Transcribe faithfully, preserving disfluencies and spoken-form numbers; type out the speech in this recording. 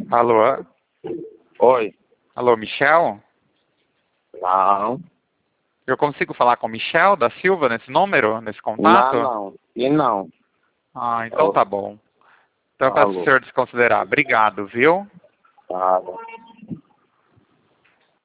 Alô? Oi. Alô, Michel? Não. Eu consigo falar com Michel da Silva nesse número, nesse Não, contato? não. E não. Ah, então Eu- tá bom. Então eu peço pro Alô. senhor desconsiderar. Obrigado, viu? Tá bom.